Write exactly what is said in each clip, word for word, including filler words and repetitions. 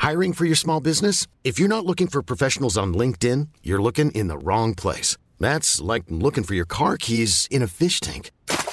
Hiring for your small business? If you're not looking for professionals on LinkedIn, you're looking in the wrong place. That's like looking for your car keys in a fish tank.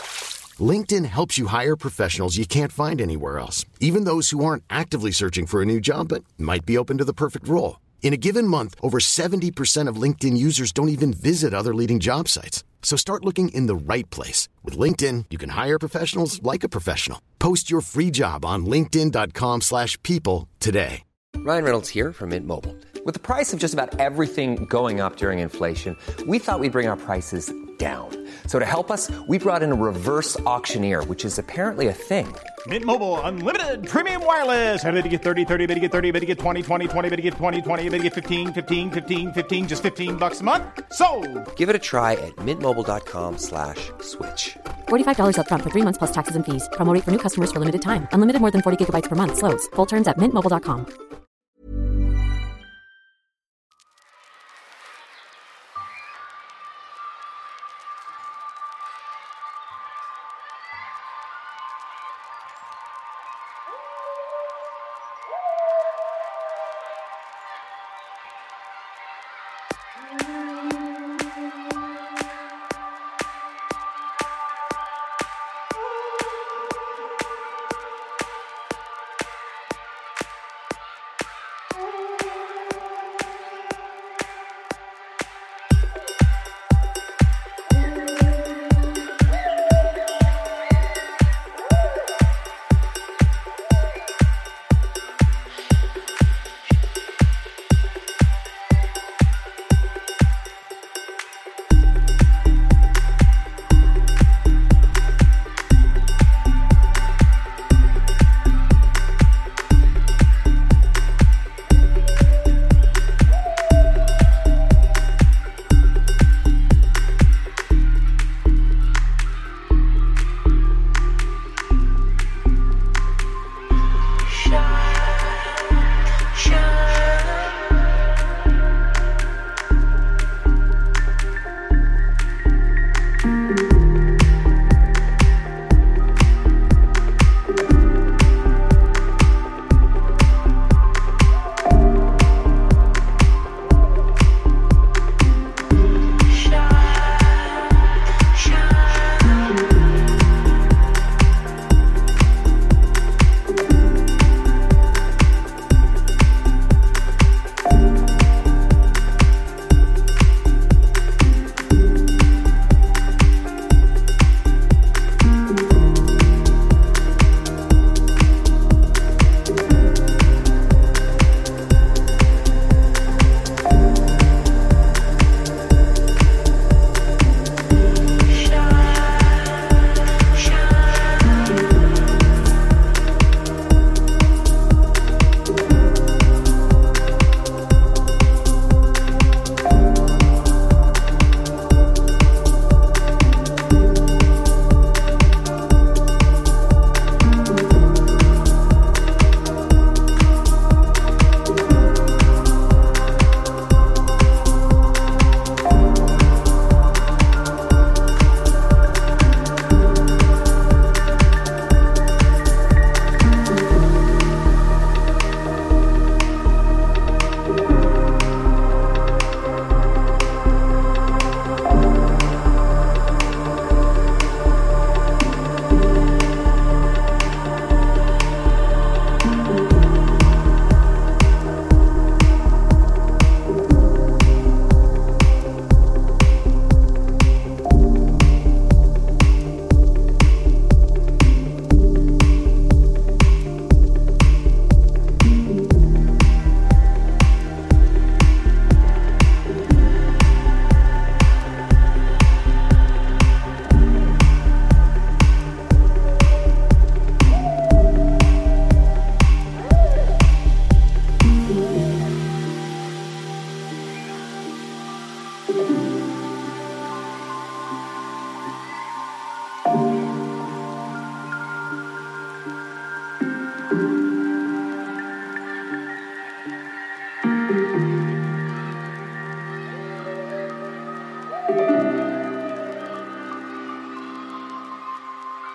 LinkedIn helps you hire professionals you can't find anywhere else, even those who aren't actively searching for a new job but might be open to the perfect role. In a given month, over seventy percent of LinkedIn users don't even visit other leading job sites. So start looking in the right place. With LinkedIn, you can hire professionals like a professional. Post your free job on linkedin.com slash people today. Ryan Reynolds here from Mint Mobile. With the price of just about everything going up during inflation, we thought we'd bring our prices down. So to help us, we brought in a reverse auctioneer, which is apparently a thing. Mint Mobile Unlimited Premium Wireless. How to get thirty, thirty, how to get thirty, how to get twenty, twenty, twenty, how to get twenty, twenty, how to get fifteen, fifteen, fifteen, fifteen, just fifteen bucks a month? Sold! Give it a try at mintmobile.com slash switch. forty-five dollars up front for three months plus taxes and fees. Promo rate for new customers for limited time. Unlimited more than forty gigabytes per month. Slows full terms at mint mobile dot com.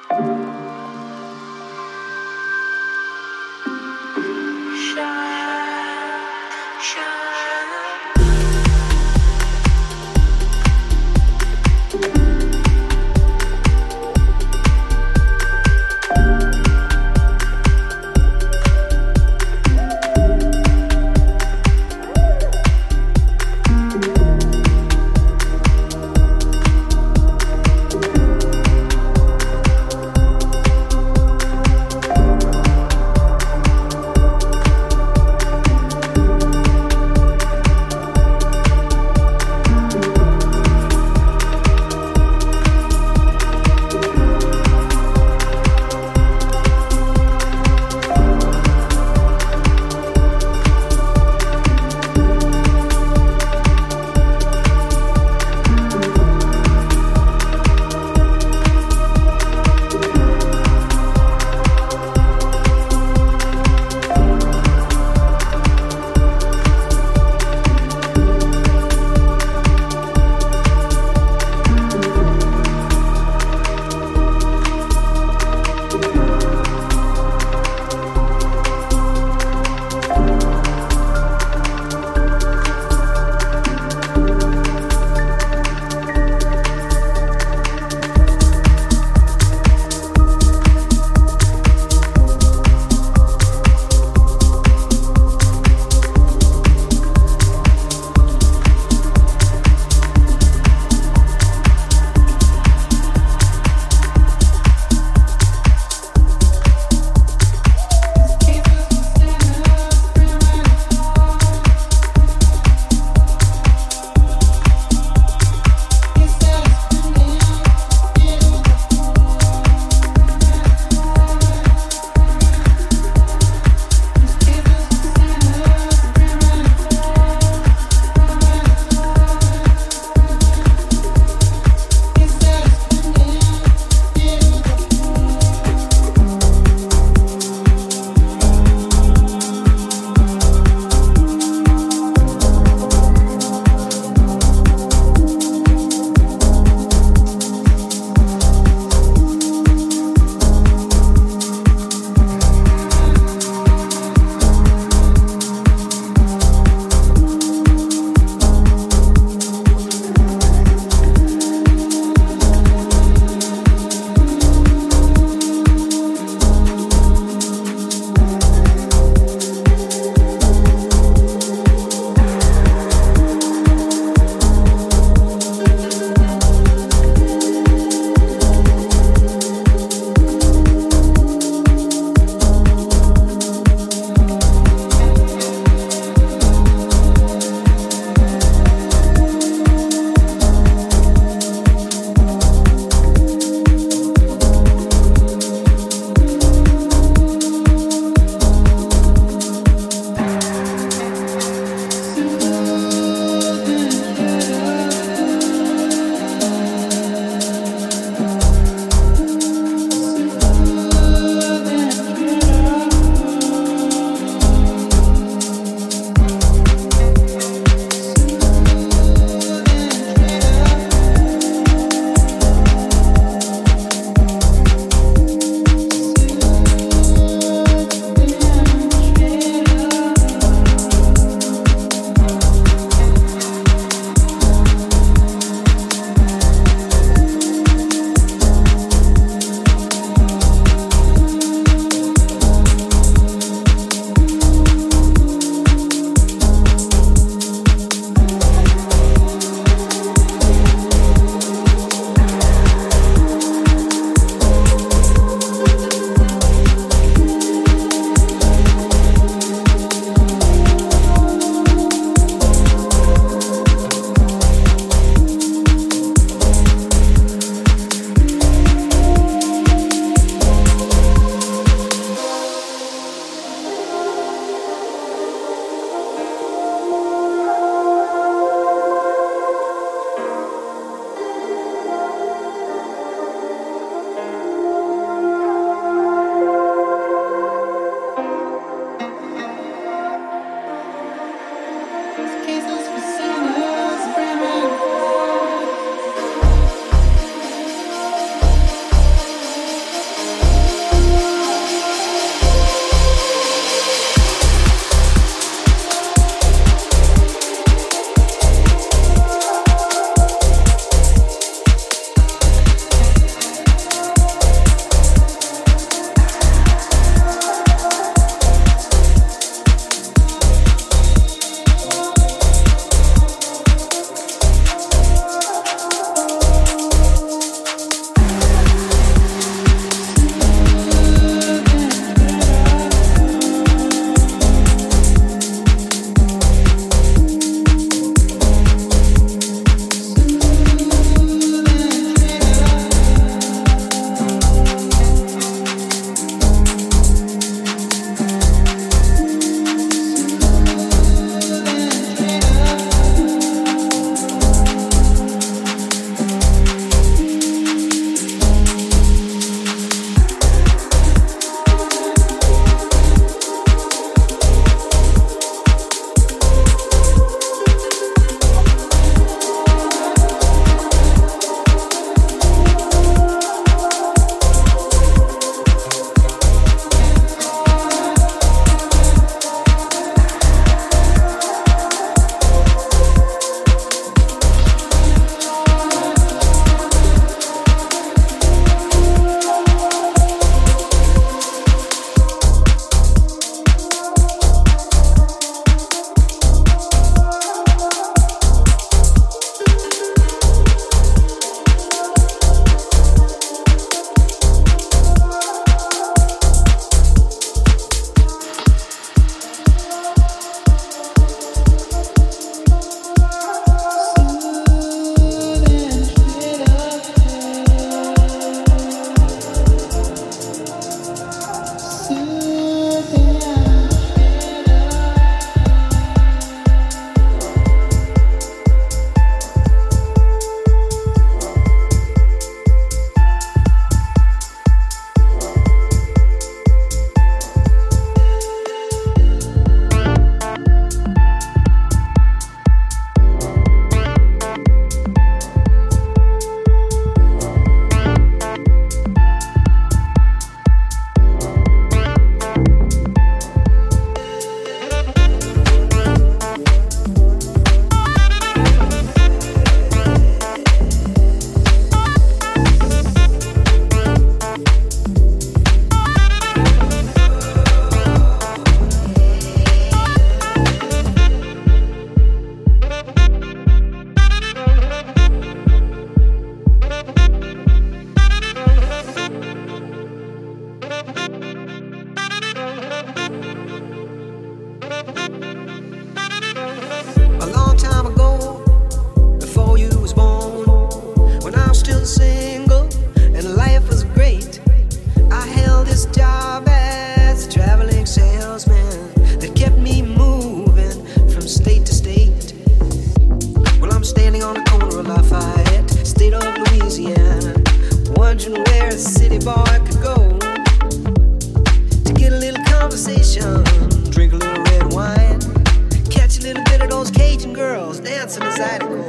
Shine. dancing a zydeco.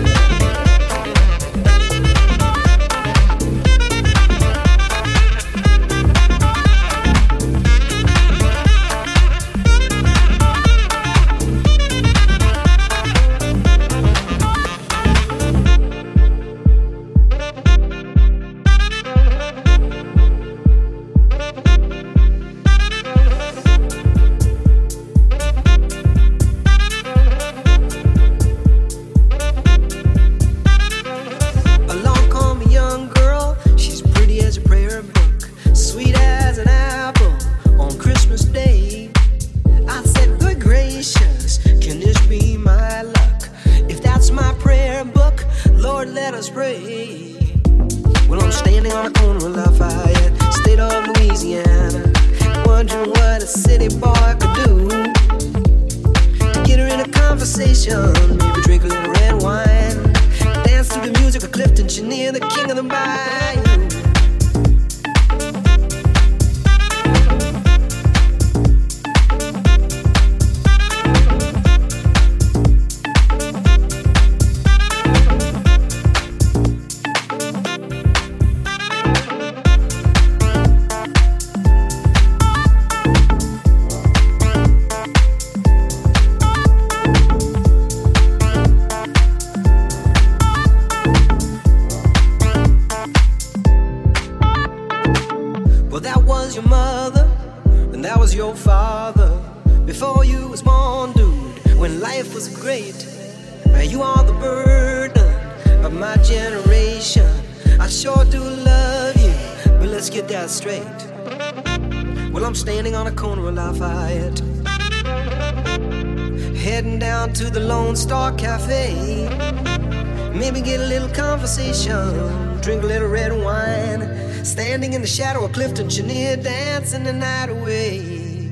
Drink a little red wine, standing in the shadow of Clifton Chenier, dancing the night away.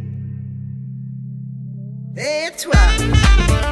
That's right.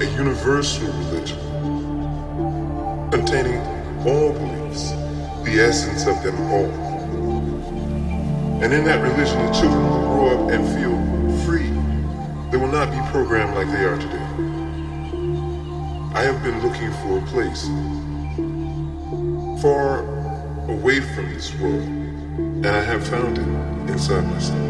a universal religion containing all beliefs, the essence of them all. And in that religion, the children will grow up and feel free. They will not be programmed like they are today. I have been looking for a place far away from this world, and I have found it inside myself.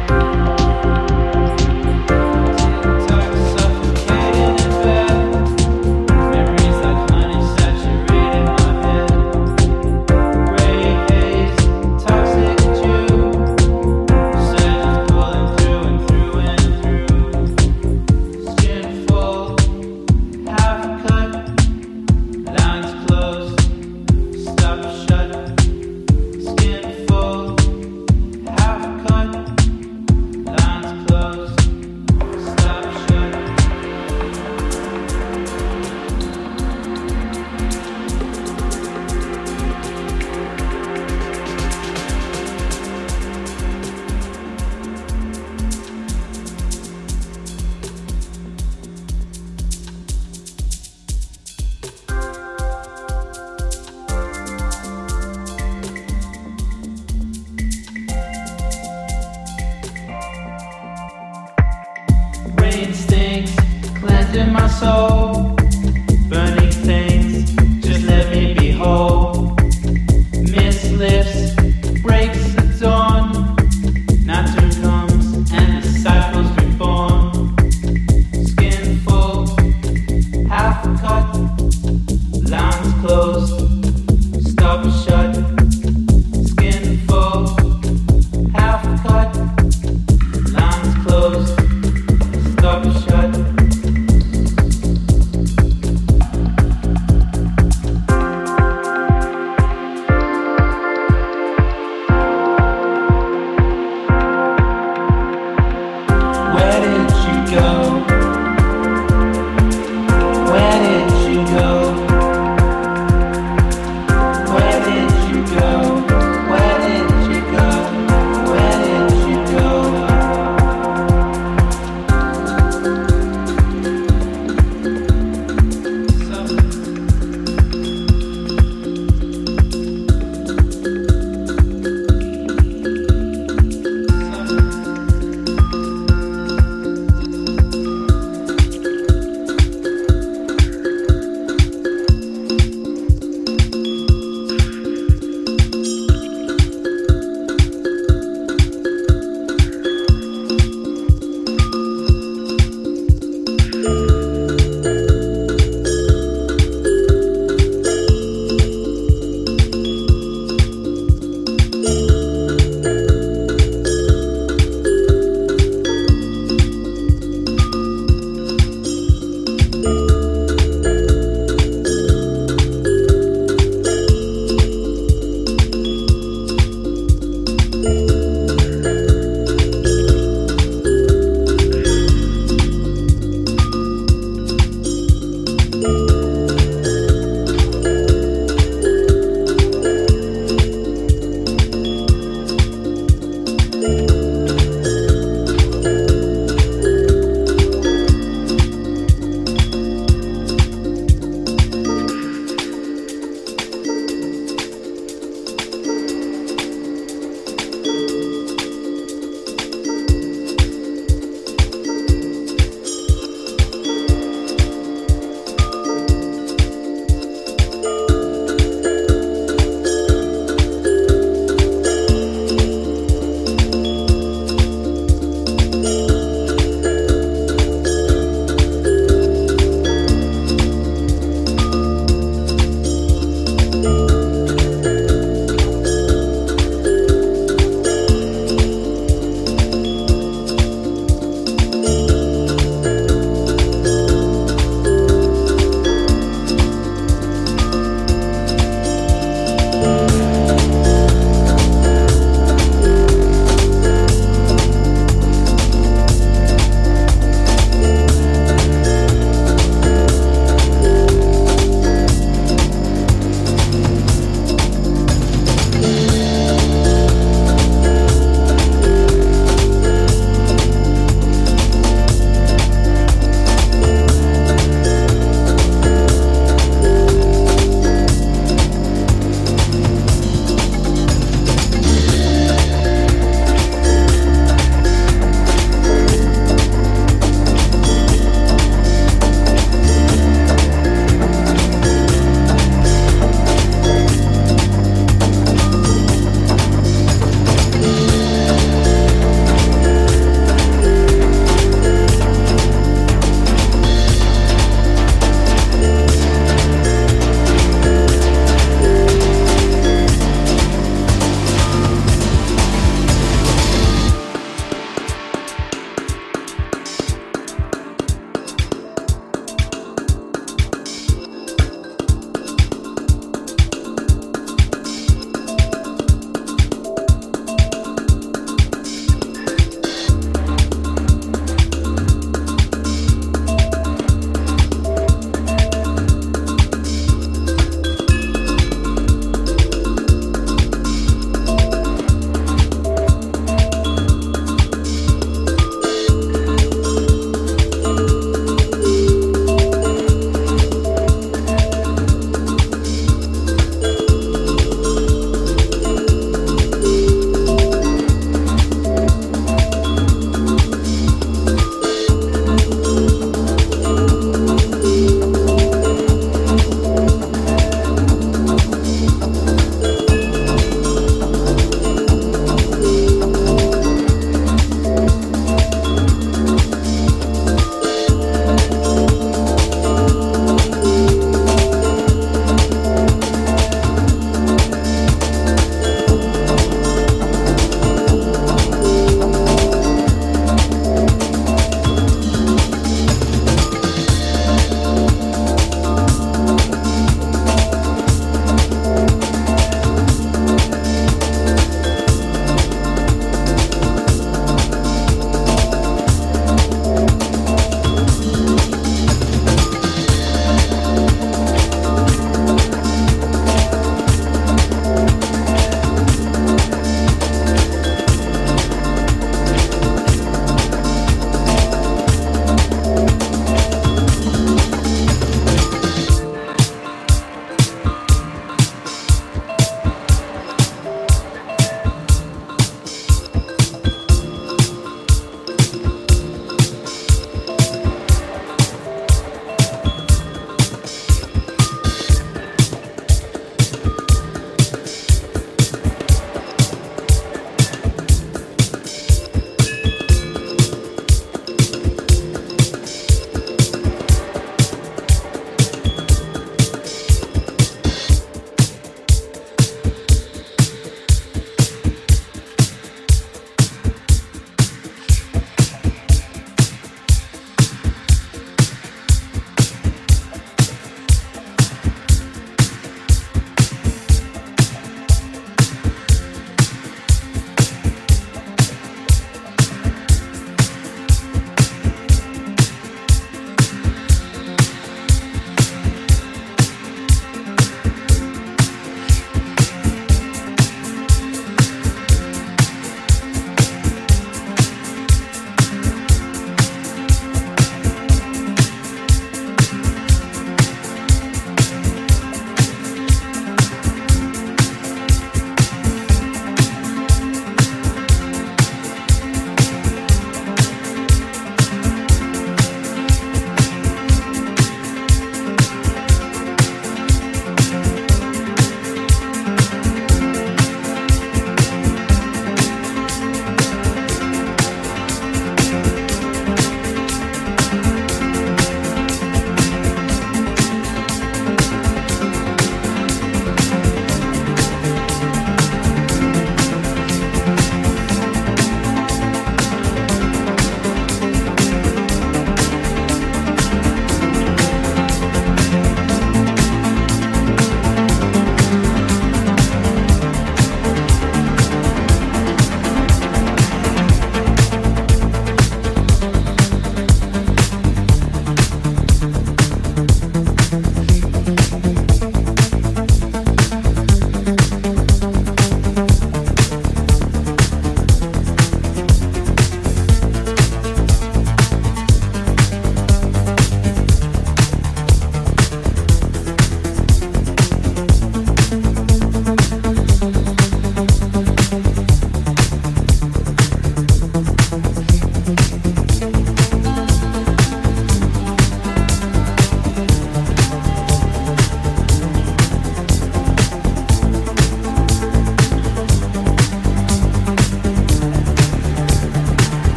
Suffocating in bed. soul, burning things, just let me be whole. Mist lifts, breaks the dawn, natural comes and the cycle's reborn. Skin full, half cut, lungs closed, stop shut. Skin full, half cut, lungs closed, stop shut.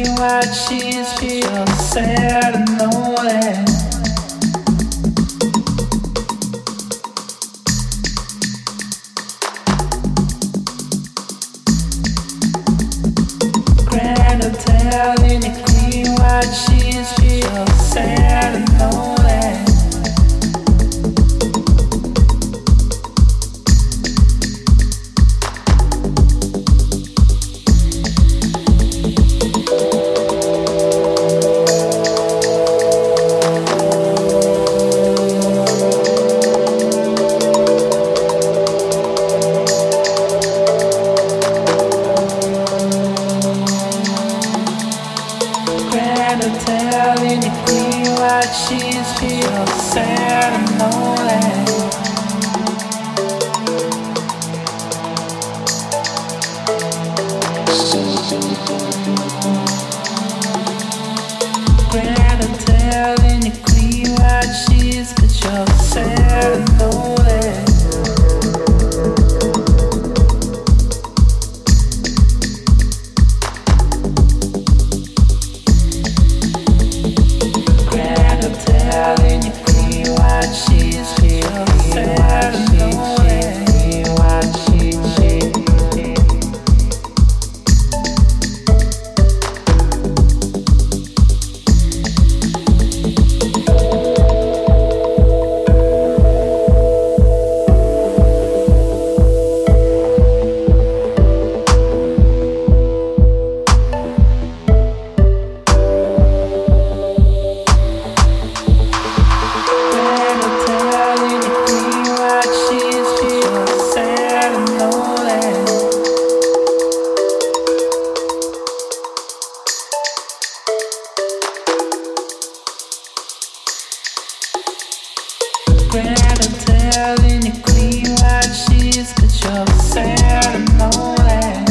white sheets feel sad and lonely. Grand hotel in the clean white sheets feel sad and lonely. She's feel sad and lonely. Grand hotel in your clean white sheets, but you're sad and lonely. In your clean white sheets, feel sad and lonely. White sheets, Grand hotel in your clean white sheets, but you're sad and lonely.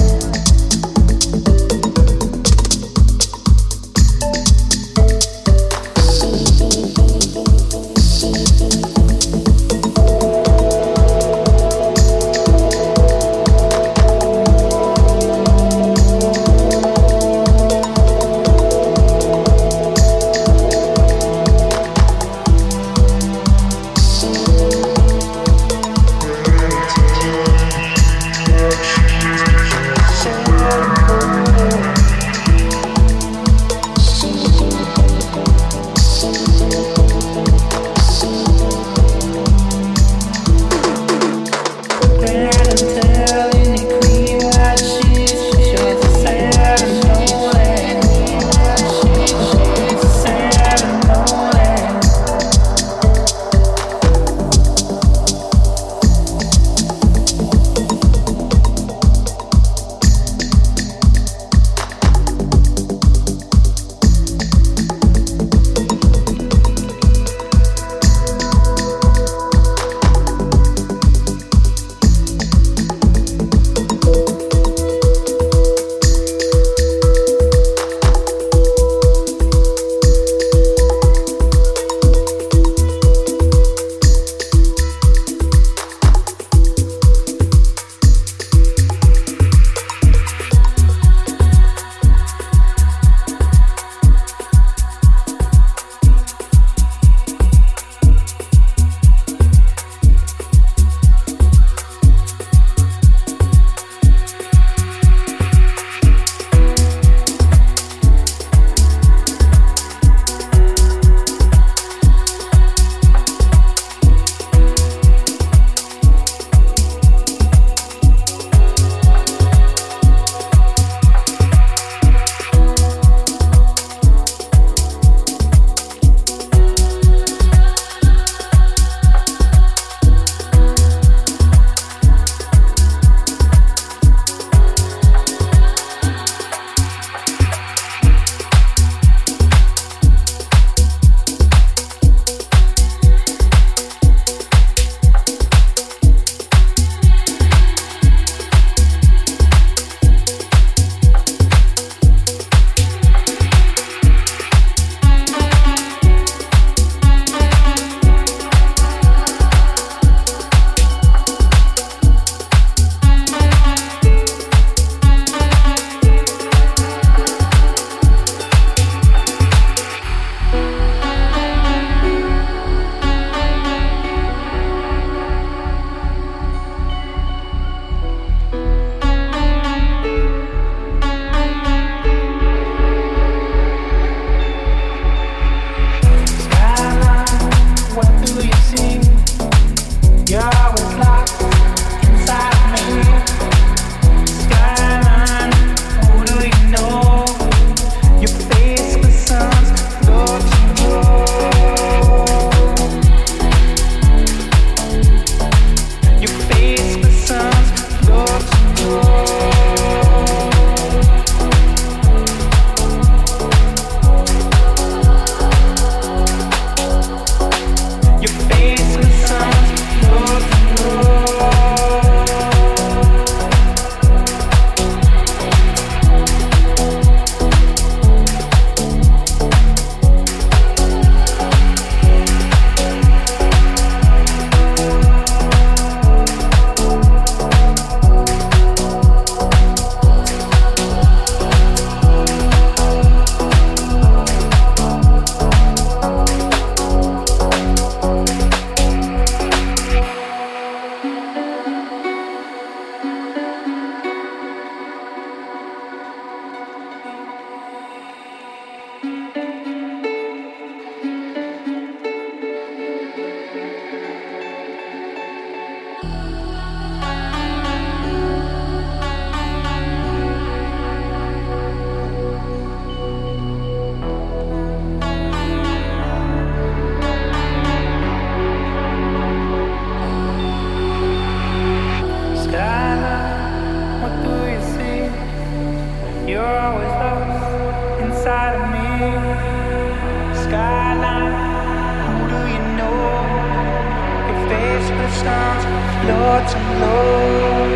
inside of me. Skyline, who do you know? Your face with sounds floating low.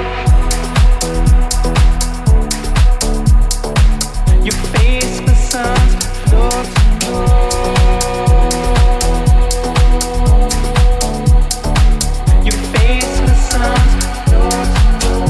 Your face with sounds floating low. Your face with sounds floating low.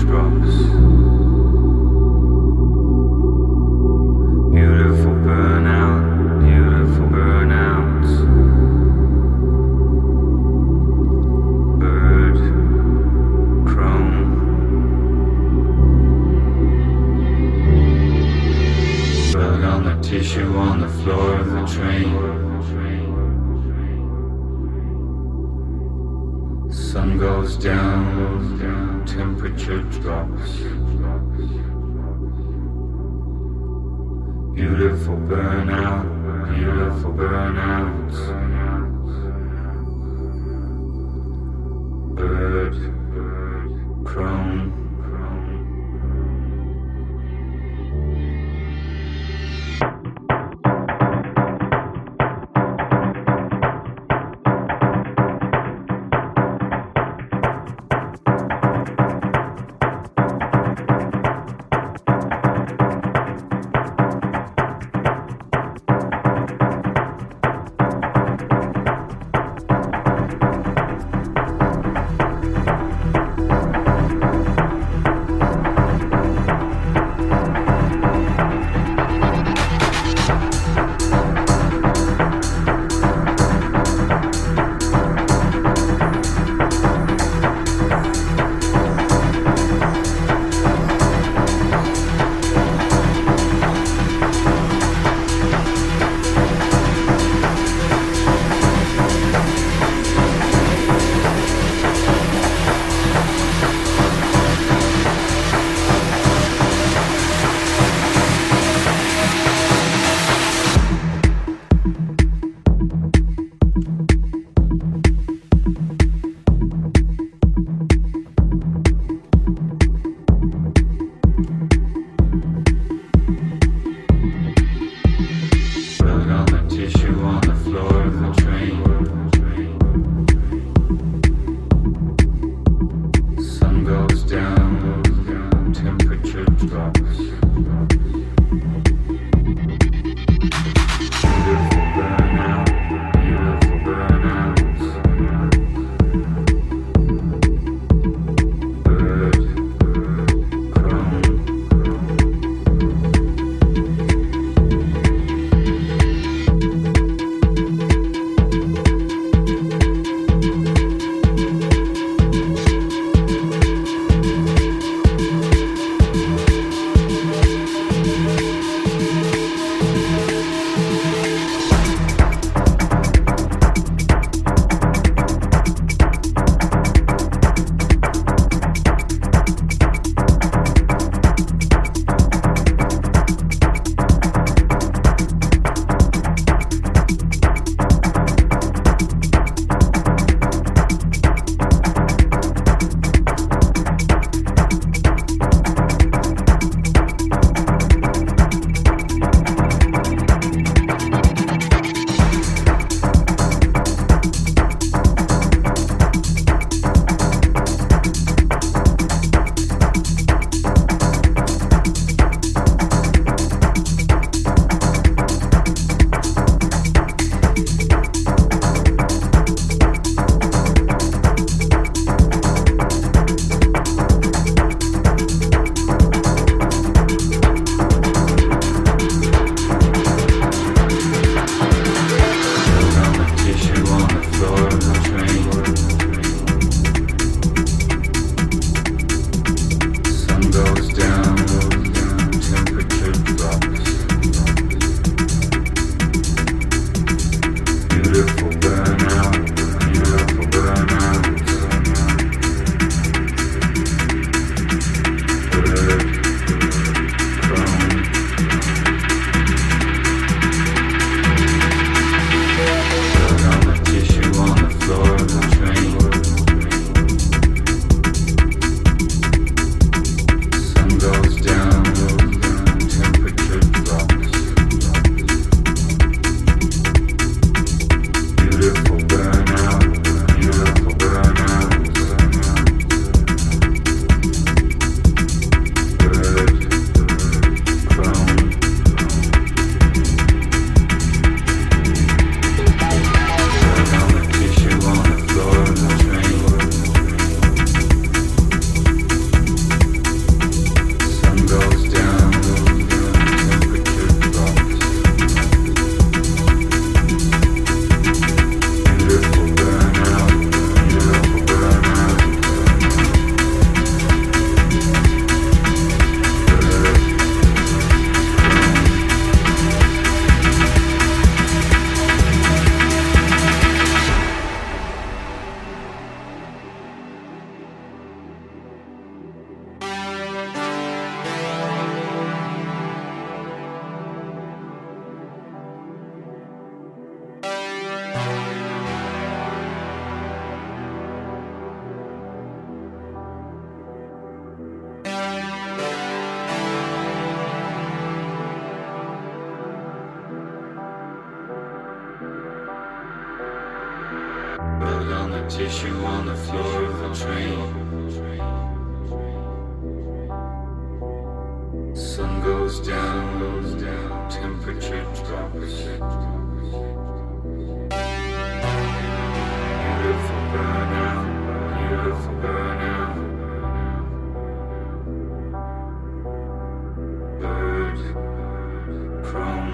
drops. Beautiful burnout, beautiful burnouts. Bird, chrome. Blood on the tissue on the floor of the train. Sun goes down, temperature drops. Beautiful burnout, beautiful burnouts. Bird, chrome. tissue on the floor of a train. Sun goes down, goes down, temperature drops. Beautiful burnout, beautiful burnout. Bird, chrome.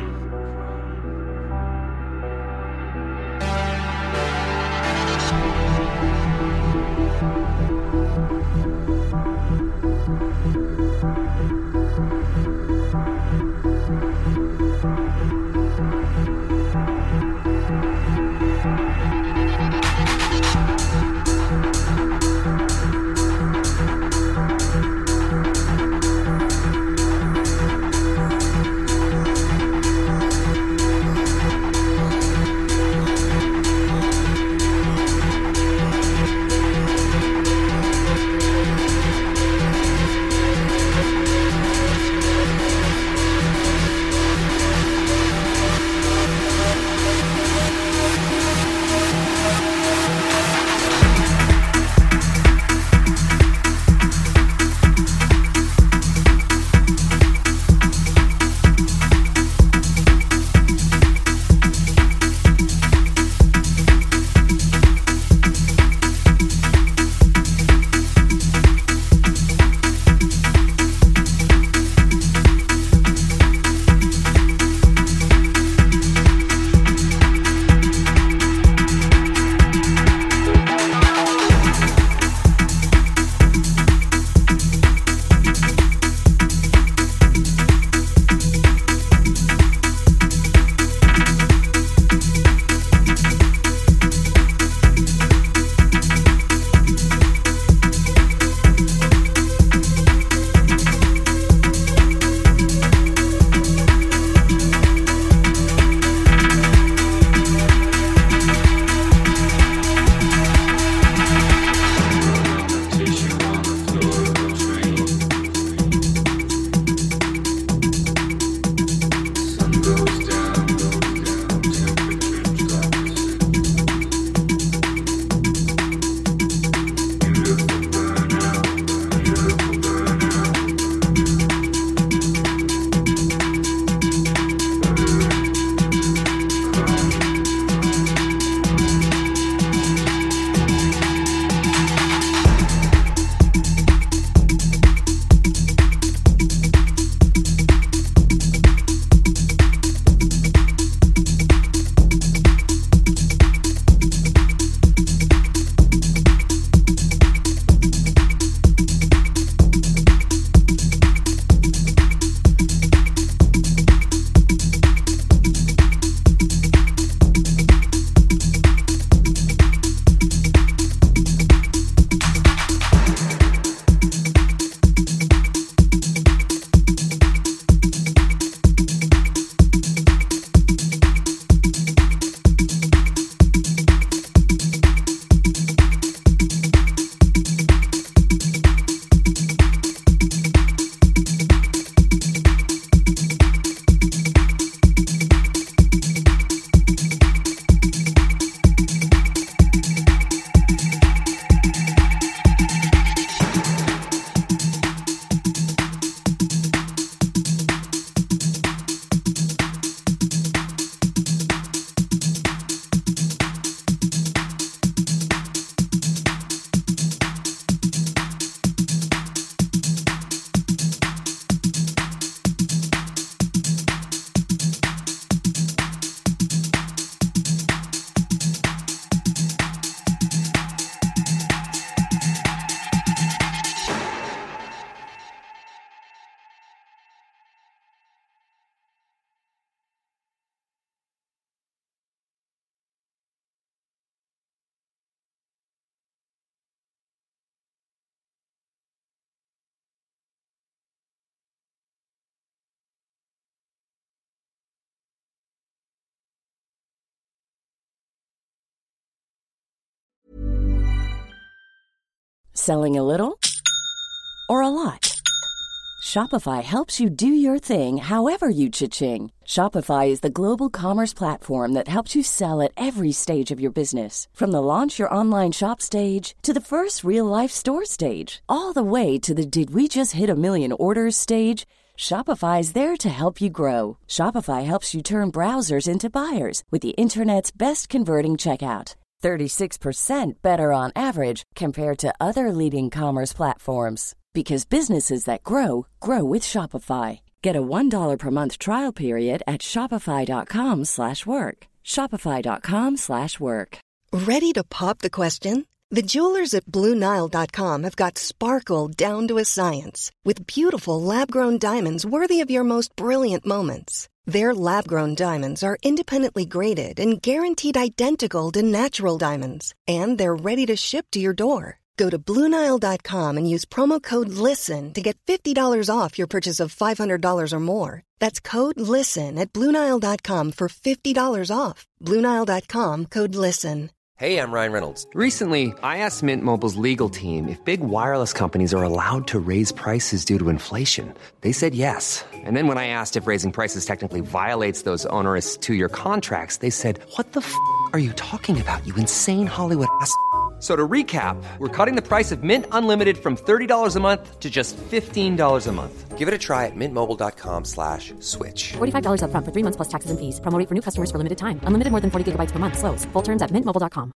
Selling a little or a lot? Shopify helps you do your thing however you cha-ching. Shopify is the global commerce platform that helps you sell at every stage of your business. From the launch your online shop stage to the first real-life store stage, all the way to the did we just hit a million orders stage. Shopify is there to help you grow. Shopify helps you turn browsers into buyers with the internet's best converting checkout. thirty-six percent better on average compared to other leading commerce platforms. Because businesses that grow, grow with Shopify. Get a one dollar per month trial period at shopify.com slash work. Shopify.com slash work. Ready to pop the question? The jewelers at Blue Nile dot com have got sparkle down to a science with beautiful lab-grown diamonds worthy of your most brilliant moments. Their lab-grown diamonds are independently graded and guaranteed identical to natural diamonds, and they're ready to ship to your door. Go to Blue Nile dot com and use promo code LISTEN to get fifty dollars off your purchase of five hundred dollars or more. That's code LISTEN at Blue Nile dot com for fifty dollars off. Blue Nile dot com, code LISTEN. Hey, I'm Ryan Reynolds. Recently, I asked Mint Mobile's legal team if big wireless companies are allowed to raise prices due to inflation. They said yes. And then when I asked if raising prices technically violates those onerous two-year contracts, they said, what the f*** are you talking about, you insane Hollywood ass f- So to recap, we're cutting the price of Mint Unlimited from thirty dollars a month to just fifteen dollars a month. Give it a try at mintmobile.com slash switch. forty-five dollars up front for three months plus taxes and fees. Promo rate for new customers for limited time. Unlimited more than forty gigabytes per month. Slows full terms at mint mobile dot com.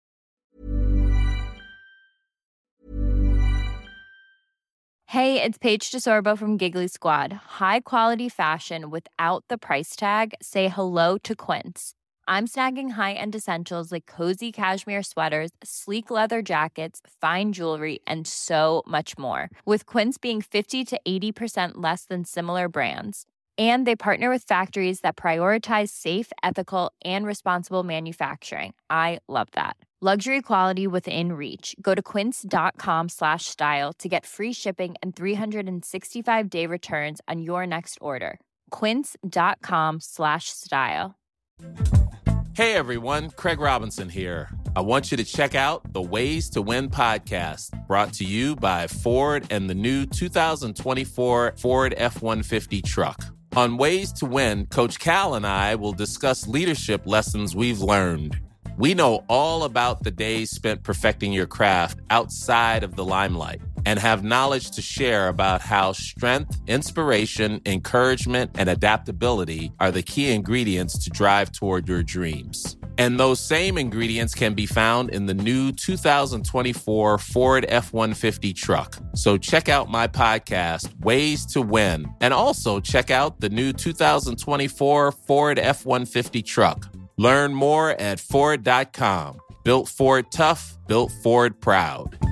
Hey, it's Paige DeSorbo from Giggly Squad. High quality fashion without the price tag. Say hello to Quince. I'm snagging high-end essentials like cozy cashmere sweaters, sleek leather jackets, fine jewelry, and so much more. With Quince being fifty to eighty percent less than similar brands. And they partner with factories that prioritize safe, ethical, and responsible manufacturing. I love that. Luxury quality within reach. Go to quince.com slash style to get free shipping and three sixty-five day returns on your next order. Quince.com slash style. Hey everyone, Craig Robinson here. I want you to check out the Ways to Win podcast, brought to you by Ford and the new two thousand twenty-four Ford F one fifty truck. On Ways to Win, Coach Cal and I will discuss leadership lessons we've learned. We know all about the days spent perfecting your craft outside of the limelight and have knowledge to share about how strength, inspiration, encouragement, and adaptability are the key ingredients to drive toward your dreams. And those same ingredients can be found in the new two thousand twenty-four Ford F one fifty truck. So check out my podcast, Ways to Win, and also check out the new two thousand twenty-four Ford F one fifty truck. Learn more at Ford dot com. Built Ford tough, built Ford proud.